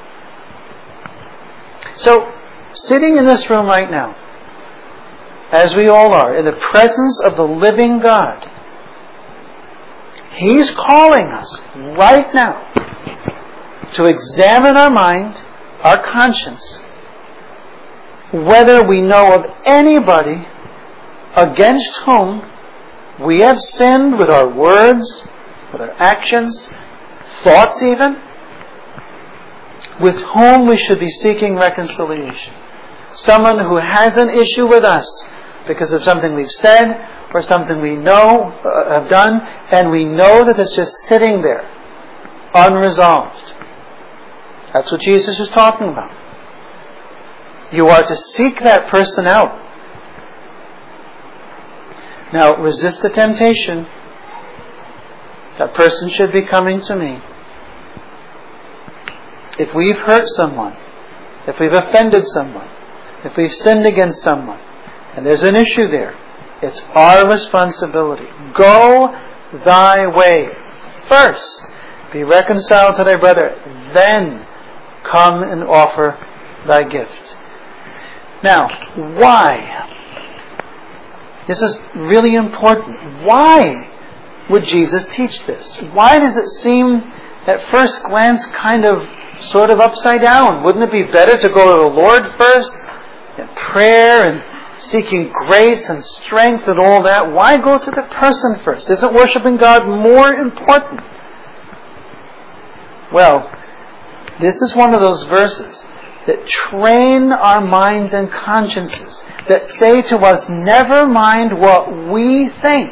So, sitting in this room right now, as we all are, in the presence of the living God, He's calling us right now to examine our mind, our conscience, whether we know of anybody against whom we have sinned with our words, with our actions, thoughts even, with whom we should be seeking reconciliation. Someone who has an issue with us because of something we've said or something we know have done, and we know that it's just sitting there, unresolved. That's what Jesus is talking about. You are to seek that person out. Now, resist the temptation. That person should be coming to me. If we've hurt someone, if we've offended someone, if we've sinned against someone, and there's an issue there, it's our responsibility. Go thy way. First, be reconciled to thy brother. Then come and offer thy gift. Now, why? This is really important. Why would Jesus teach this? Why does it seem at first glance kind of sort of upside down? Wouldn't it be better to go to the Lord first in prayer and seeking grace and strength and all that? Why go to the person first? Isn't worshiping God more important? Well, this is one of those verses that train our minds and consciences, that say to us, never mind what we think.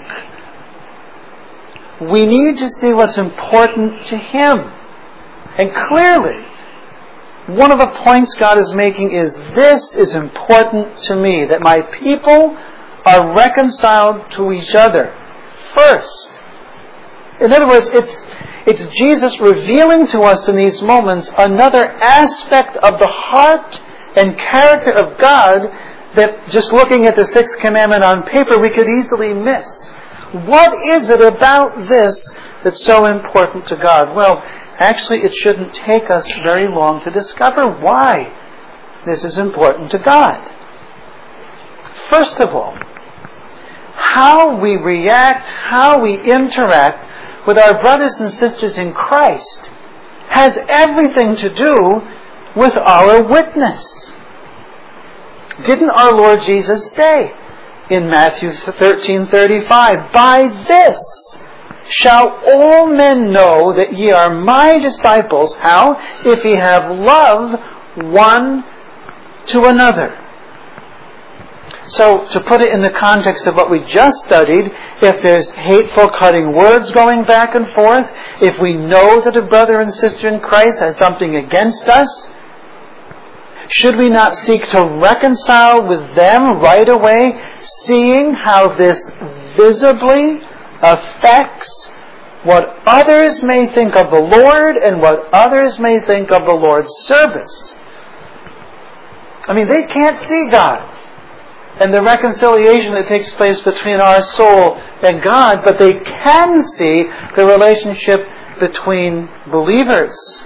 We need to see what's important to Him. And clearly, one of the points God is making is, this is important to me, that my people are reconciled to each other first. In other words, it's Jesus revealing to us in these moments another aspect of the heart and character of God that just looking at the sixth commandment on paper we could easily miss. What is it about this that's so important to God? Well, actually it shouldn't take us very long to discover why this is important to God. First of all, how we react, how we interact with our brothers and sisters in Christ has everything to do with our witness. Didn't our Lord Jesus say in Matthew 13:35, by this shall all men know that ye are my disciples. How? If ye have love one to another. So, to put it in the context of what we just studied, if there's hateful cutting words going back and forth, if we know that a brother and sister in Christ has something against us, should we not seek to reconcile with them right away, seeing how this visibly affects what others may think of the Lord and what others may think of the Lord's service? I mean, they can't see God and the reconciliation that takes place between our soul and God, but they can see the relationship between believers.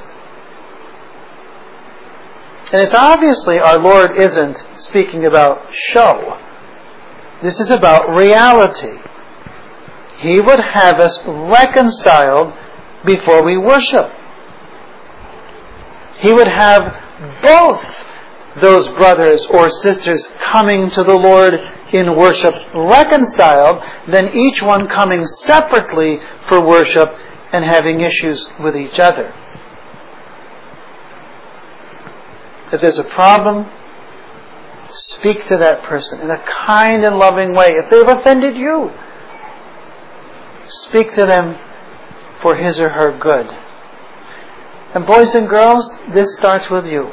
And it's obviously our Lord isn't speaking about show. This is about reality. He would have us reconciled before we worship. He would have both those brothers or sisters coming to the Lord in worship reconciled, than each one coming separately for worship and having issues with each other. If there's a problem, speak to that person in a kind and loving way. If they've offended you, speak to them for his or her good. And boys and girls, this starts with you.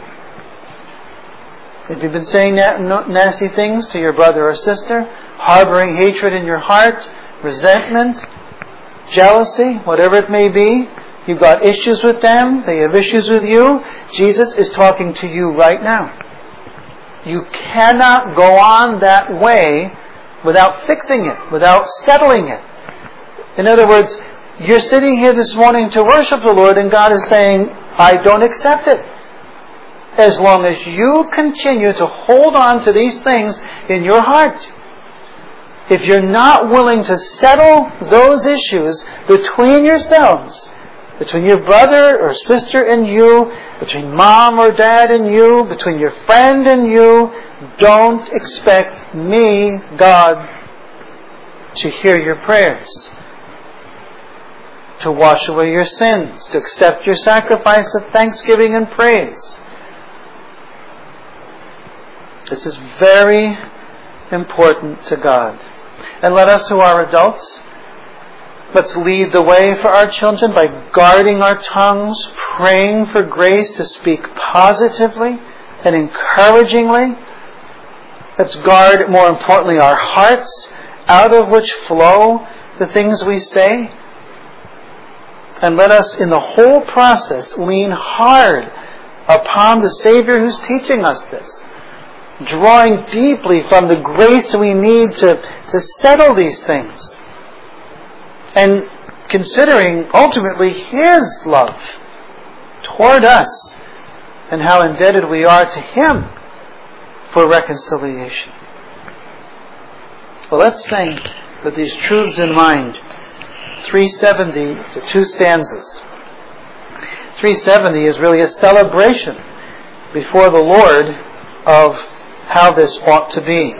If you've been saying nasty things to your brother or sister, harboring hatred in your heart, resentment, jealousy, whatever it may be, you've got issues with them, they have issues with you, Jesus is talking to you right now. You cannot go on that way without fixing it, without settling it. In other words, you're sitting here this morning to worship the Lord and God is saying, I don't accept it. As long as you continue to hold on to these things in your heart. If you're not willing to settle those issues between yourselves, between your brother or sister and you, between mom or dad and you, between your friend and you, don't expect me, God, to hear your prayers, to wash away your sins, to accept your sacrifice of thanksgiving and praise. This is very important to God. And let us who are adults, let's lead the way for our children by guarding our tongues, praying for grace to speak positively and encouragingly. Let's guard, more importantly, our hearts, out of which flow the things we say. And let us, in the whole process, lean hard upon the Savior who's teaching us this, drawing deeply from the grace we need to settle these things, and considering ultimately His love toward us and how indebted we are to Him for reconciliation. Well, let's sing with these truths in mind. 370 to 2 stanzas. 370 is really a celebration before the Lord of how this ought to be.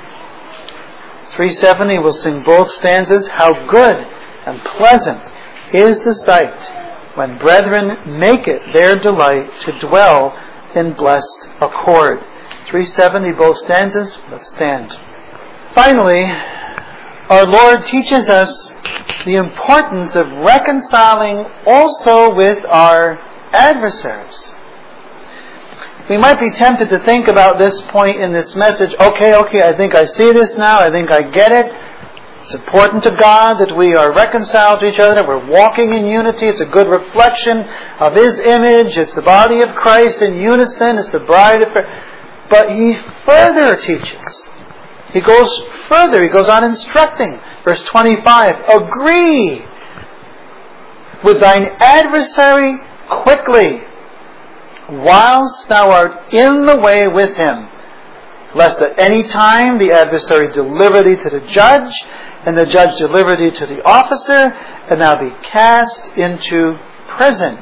370 will sing both stanzas. How good and pleasant is the sight when brethren make it their delight to dwell in blessed accord. 370 both stanzas. Let's stand. Finally, our Lord teaches us the importance of reconciling also with our adversaries. We might be tempted to think about this point in this message, okay, I think I see this now, I think I get it. It's important to God that we are reconciled to each other, that we're walking in unity. It's a good reflection of His image. It's the body of Christ in unison. It's the bride of Christ. But He further teaches. He goes further. He goes on instructing. Verse 25, agree with thine adversary quickly, whilst thou art in the way with him, lest at any time the adversary deliver thee to the judge, and the judge deliver thee to the officer, and thou be cast into prison.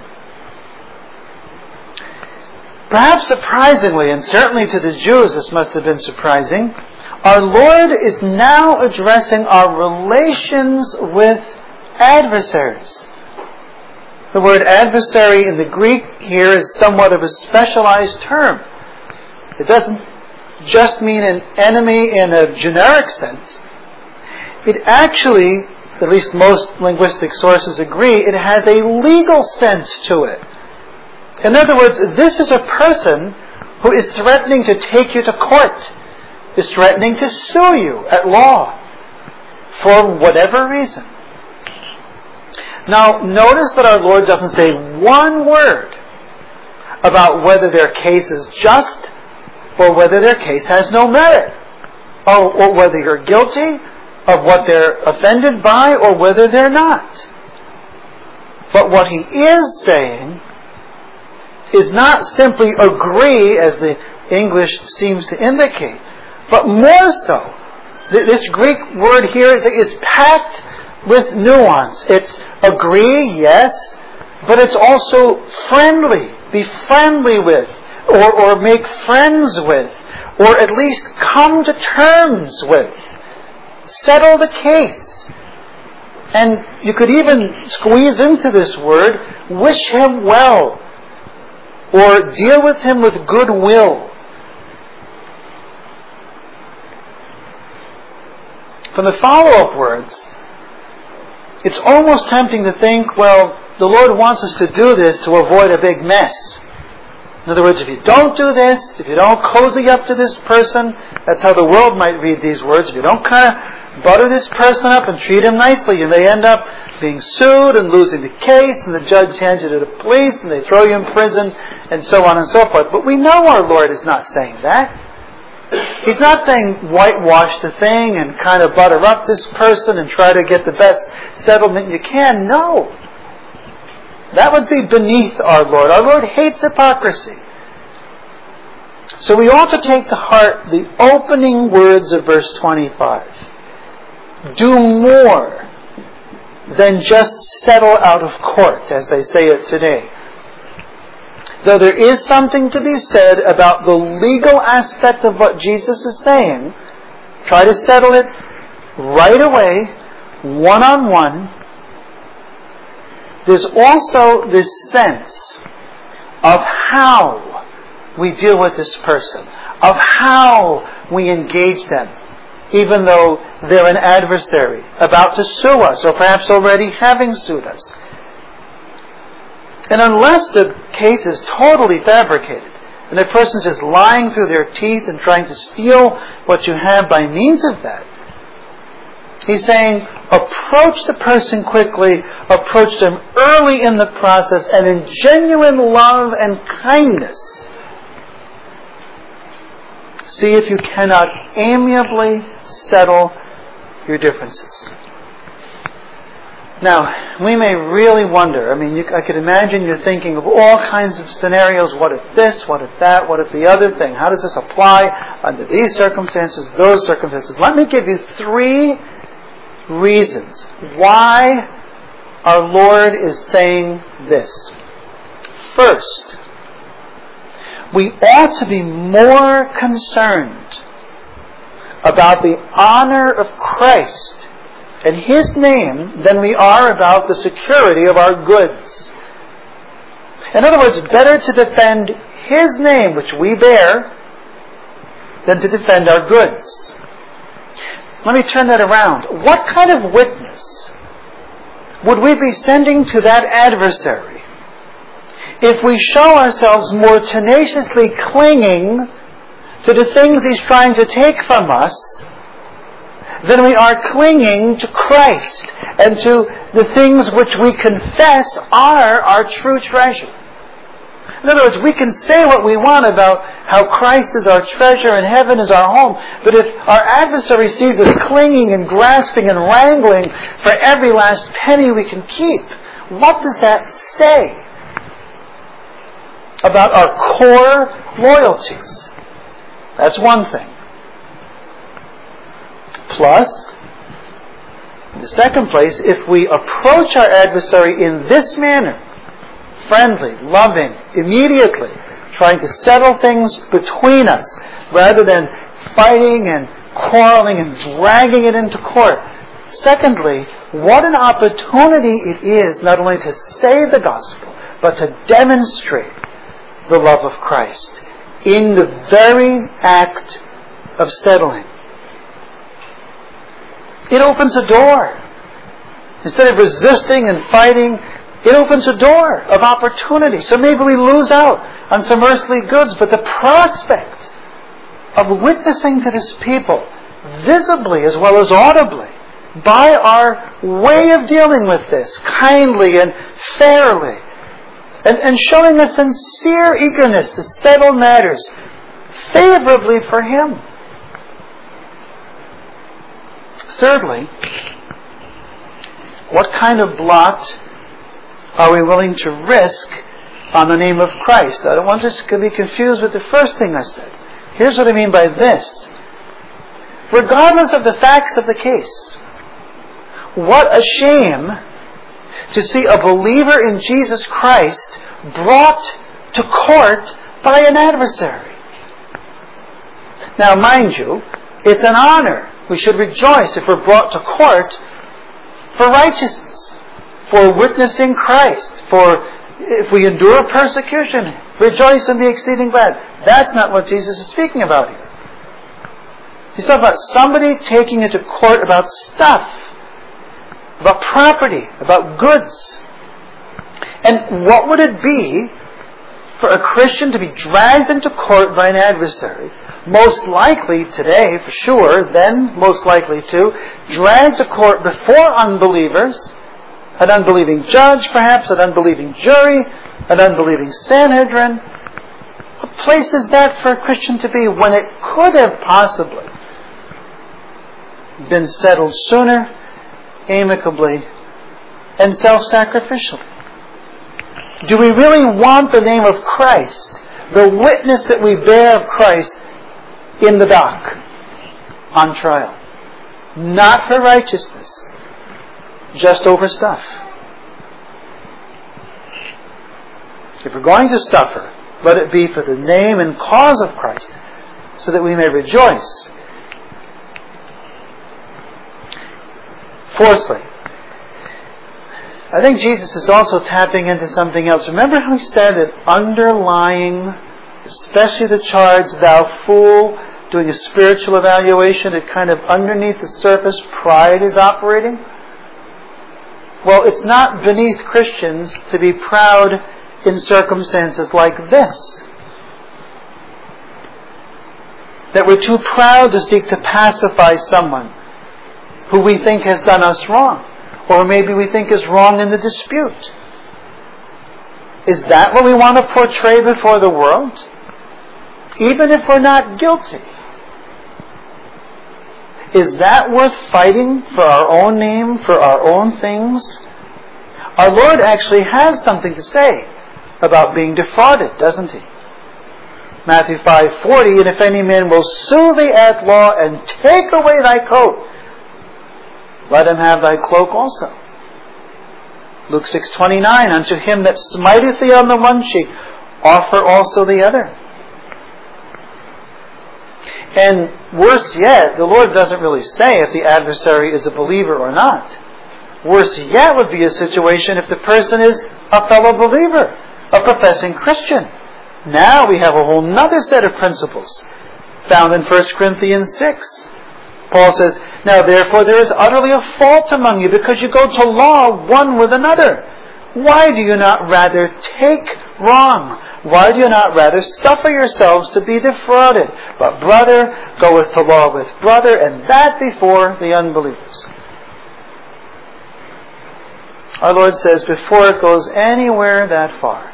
Perhaps surprisingly, and certainly to the Jews this must have been surprising, our Lord is now addressing our relations with adversaries. The word adversary in the Greek here is somewhat of a specialized term. It doesn't just mean an enemy in a generic sense. It actually, at least most linguistic sources agree, it has a legal sense to it. In other words, this is a person who is threatening to take you to court, is threatening to sue you at law for whatever reason. Now, notice that our Lord doesn't say one word about whether their case is just or whether their case has no merit, or whether you're guilty of what they're offended by or whether they're not. But what He is saying is not simply agree, as the English seems to indicate, but more so. This Greek word here is packed with nuance. It's agree, yes, but it's also friendly. Be friendly with, or make friends with, or at least come to terms with. Settle the case. And you could even squeeze into this word, wish him well, or deal with him with goodwill. From the follow-up words, it's almost tempting to think, well, the Lord wants us to do this to avoid a big mess. In other words, if you don't do this, if you don't cozy up to this person, that's how the world might read these words. If you don't kind of butter this person up and treat him nicely, you may end up being sued and losing the case, and the judge hands you to the police, and they throw you in prison, and so on and so forth. But we know our Lord is not saying that. He's not saying whitewash the thing and kind of butter up this person and try to get the best settlement you can. No. That would be beneath our Lord. Our Lord hates hypocrisy. So we ought to take to heart the opening words of verse 25. Do more than just settle out of court, as they say it today. Though there is something to be said about the legal aspect of what Jesus is saying, try to settle it right away, one-on-one. There's also this sense of how we deal with this person, of how we engage them, even though they're an adversary, about to sue us, or perhaps already having sued us. And unless the case is totally fabricated, and the person's just lying through their teeth and trying to steal what you have by means of that, He's saying, approach the person quickly, approach them early in the process, and in genuine love and kindness. See if you cannot amiably settle your differences. Now, we may really wonder, I could imagine you're thinking of all kinds of scenarios. What if this? What if that? What if the other thing? How does this apply under these circumstances, those circumstances? Let me give you 3 reasons why our Lord is saying this. First, we ought to be more concerned about the honor of Christ and His name than we are about the security of our goods. In other words, better to defend His name, which we bear, than to defend our goods. Let me turn that around. What kind of witness would we be sending to that adversary if we show ourselves more tenaciously clinging to the things he's trying to take from us than we are clinging to Christ and to the things which we confess are our true treasure? In other words, we can say what we want about how Christ is our treasure and heaven is our home, but if our adversary sees us clinging and grasping and wrangling for every last penny we can keep, what does that say about our core loyalties? That's one thing. Plus, in the second place, if we approach our adversary in this manner, friendly, loving, immediately, trying to settle things between us, rather than fighting and quarreling and dragging it into court. Secondly, what an opportunity it is not only to say the gospel, but to demonstrate the love of Christ in the very act of settling. It opens a door. Instead of resisting and fighting, it opens a door of opportunity. So maybe we lose out on some earthly goods, but the prospect of witnessing to this people, visibly as well as audibly, by our way of dealing with this, kindly and fairly, and showing a sincere eagerness to settle matters favorably for Him. Thirdly, what kind of blot are we willing to risk on the name of Christ? I don't want us to be confused with the first thing I said. Here's what I mean by this. Regardless of the facts of the case, what a shame to see a believer in Jesus Christ brought to court by an adversary. Now, mind you, it's an honor. We should rejoice if we're brought to court for righteousness, for witnessing Christ, for if we endure persecution, rejoice and be exceeding glad. That's not what Jesus is speaking about here. He's talking about somebody taking it to court about stuff, about property, about goods. And what would it be for a Christian to be dragged into court by an adversary? Most likely today, for sure, then most likely to, dragged to court before unbelievers, an unbelieving judge perhaps, an unbelieving jury, an unbelieving Sanhedrin. What place is that for a Christian to be when it could have possibly been settled sooner, amicably, and self-sacrificially? Do we really want the name of Christ, the witness that we bear of Christ, in the dock, on trial? Not for righteousness, just over stuff. If we're going to suffer, let it be for the name and cause of Christ, so that we may rejoice. Fourthly, I think Jesus is also tapping into something else. Remember how He said that underlying, especially the charge, thou fool, doing a spiritual evaluation, that kind of underneath the surface, pride is operating? Well, it's not beneath Christians to be proud in circumstances like this. That we're too proud to seek to pacify someone who we think has done us wrong, or maybe we think is wrong in the dispute. Is that what we want to portray before the world? Even if we're not guilty? Is that worth fighting for our own name, for our own things, Our Lord actually has something to say about being defrauded, doesn't He? Matthew 5:40, and if any man will sue thee at law and take away thy coat, let him have thy cloak also. Luke 6:29, unto him that smiteth thee on the one cheek, offer also the other. And worse yet, the Lord doesn't really say if the adversary is a believer or not. Worse yet would be a situation if the person is a fellow believer, a professing Christian. Now we have a whole other set of principles found in 1 Corinthians 6. Paul says, now therefore there is utterly a fault among you because you go to law one with another. Why do you not rather take wrong? Why do you not rather suffer yourselves to be defrauded? But brother goeth to law with brother, and that before the unbelievers. Our Lord says, before it goes anywhere that far,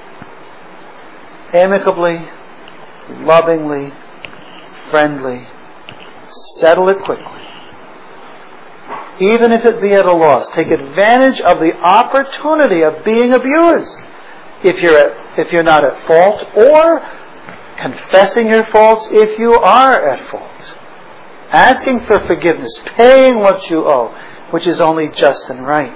amicably, lovingly, friendly, settle it quickly. Even if it be at a loss, take advantage of the opportunity of being abused. If you're not at fault, or confessing your faults if you are at fault. Asking for forgiveness, paying what you owe, which is only just and right.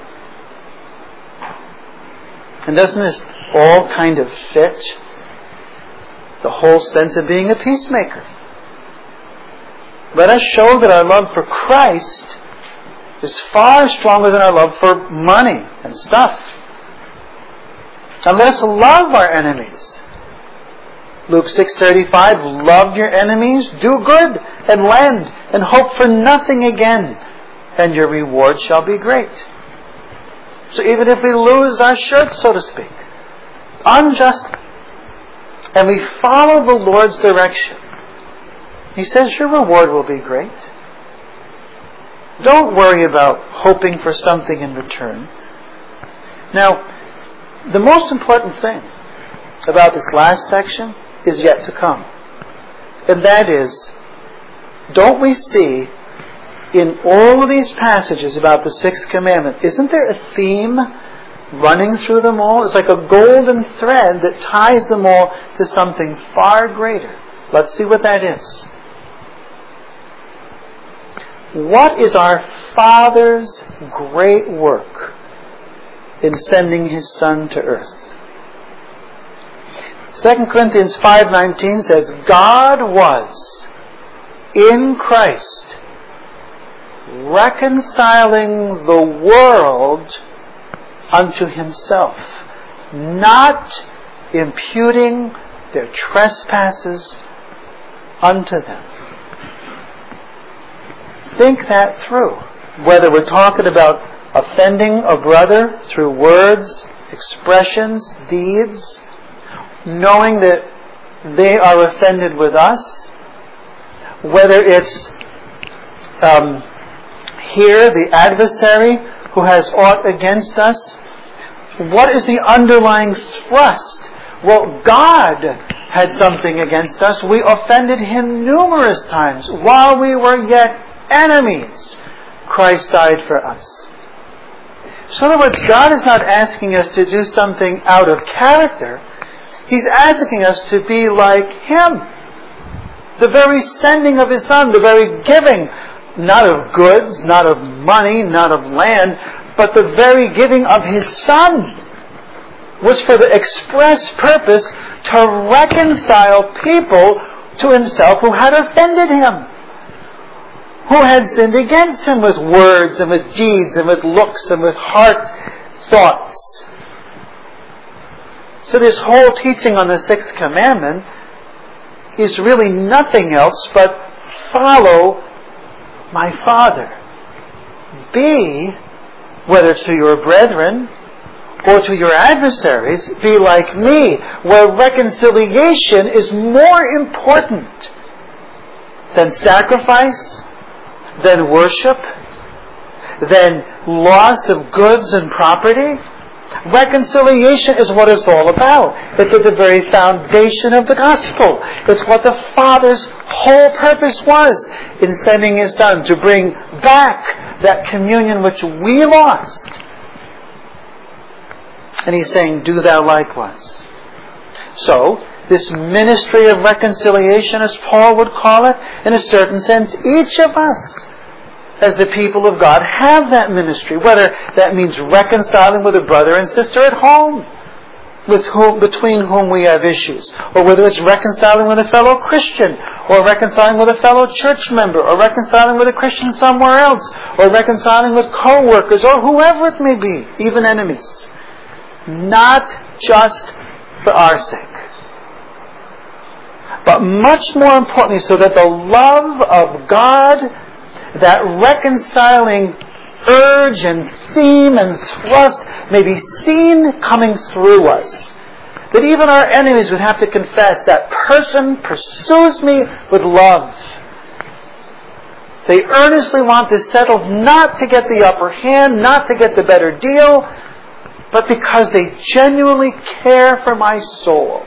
And doesn't this all kind of fit the whole sense of being a peacemaker? Let us show that our love for Christ is far stronger than our love for money and stuff. And let us love our enemies. Luke 6:35, love your enemies, do good, and lend, and hope for nothing again, and your reward shall be great. So even if we lose our shirt, so to speak, unjustly, and we follow the Lord's direction, He says your reward will be great. Don't worry about hoping for something in return. Now, the most important thing about this last section is yet to come. And that is, don't we see in all of these passages about the sixth commandment, isn't there a theme running through them all? It's like a golden thread that ties them all to something far greater. Let's see what that is. What is our Father's great work in sending His Son to earth? 2 Corinthians 5:19 says, God was in Christ reconciling the world unto Himself, not imputing their trespasses unto them. Think that through. Whether we're talking about offending a brother through words, expressions, deeds, knowing that they are offended with us, whether it's here, the adversary who has aught against us, what is the underlying thrust? Well, God had something against us. We offended Him numerous times. While we were yet enemies, Christ died for us. So in other words, God is not asking us to do something out of character. He's asking us to be like Him. The very sending of His Son, the very giving, not of goods, not of money, not of land, but the very giving of His Son was for the express purpose to reconcile people to Himself who had offended Him, who had sinned against Him with words and with deeds and with looks and with heart thoughts. So this whole teaching on the sixth commandment is really nothing else but follow my Father. Be, whether it's to your brethren or to your adversaries, be like me, where reconciliation is more important than sacrifice, than worship, than loss of goods and property. Reconciliation is what it's all about. It's at the very foundation of the gospel. It's what the Father's whole purpose was in sending His Son, to bring back that communion which we lost. And he's saying, do thou likewise. So, this ministry of reconciliation, as Paul would call it, in a certain sense, each of us, as the people of God, have that ministry, whether that means reconciling with a brother and sister at home, between whom we have issues, or whether it's reconciling with a fellow Christian, or reconciling with a fellow church member, or reconciling with a Christian somewhere else, or reconciling with co-workers, or whoever it may be, even enemies. Not just for our sake, but much more importantly, so that the love of God, that reconciling urge and theme and thrust, may be seen coming through us. That even our enemies would have to confess, that person pursues me with love. They earnestly want to settle, not to get the upper hand, not to get the better deal, but because they genuinely care for my soul.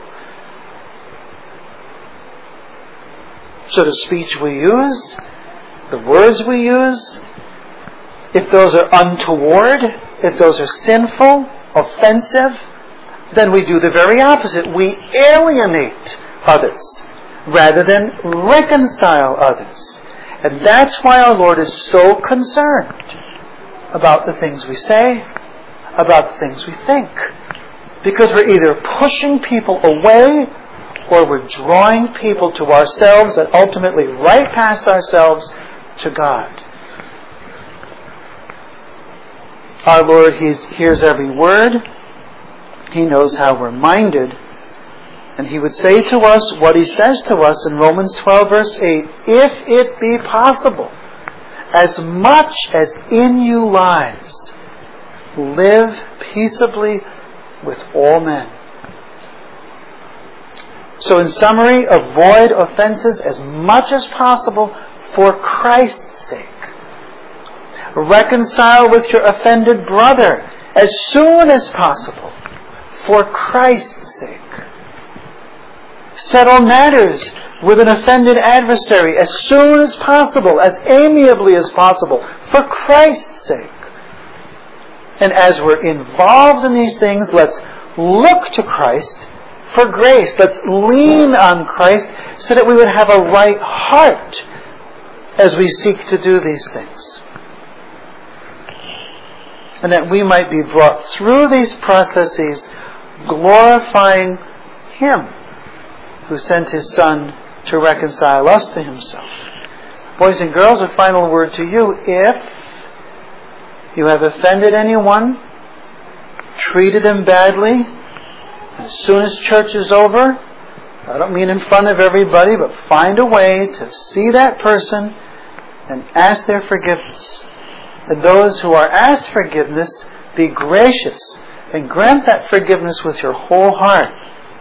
So the speech we use, the words we use, if those are untoward, if those are sinful, offensive, then we do the very opposite. We alienate others rather than reconcile others. And that's why our Lord is so concerned about the things we say, about the things we think. Because we're either pushing people away or we're drawing people to ourselves and ultimately right past ourselves to God. Our Lord hears every word. He knows how we're minded. And He would say to us what He says to us in Romans 12 verse 8, if it be possible, as much as in you lies, live peaceably with all men. So in summary, avoid offenses as much as possible for Christ's sake. Reconcile with your offended brother as soon as possible for Christ's sake. Settle matters with an offended adversary as soon as possible, as amiably as possible, for Christ's sake. And as we're involved in these things, let's look to Christ for grace. Let's lean on Christ so that we would have a right heart as we seek to do these things. And that we might be brought through these processes glorifying Him who sent His Son to reconcile us to Himself. Boys and girls, a final word to you. If you have offended anyone, treated them badly, as soon as church is over, I don't mean in front of everybody, but find a way to see that person and ask their forgiveness. And those who are asked forgiveness, be gracious and grant that forgiveness with your whole heart.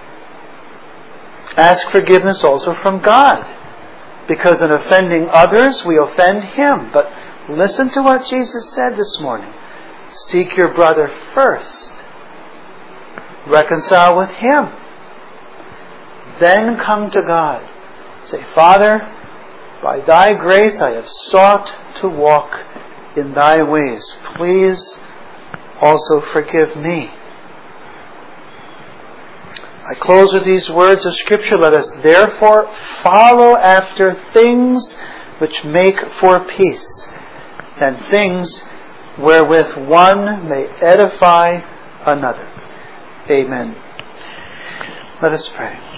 Ask forgiveness also from God, because in offending others, we offend Him. But listen to what Jesus said this morning. Seek your brother first. Reconcile with Him. Then come to God. Say, Father, by Thy grace I have sought to walk in Thy ways. Please also forgive me. I close with these words of Scripture. Let us therefore follow after things which make for peace, and things wherewith one may edify another. Amen. Let us pray.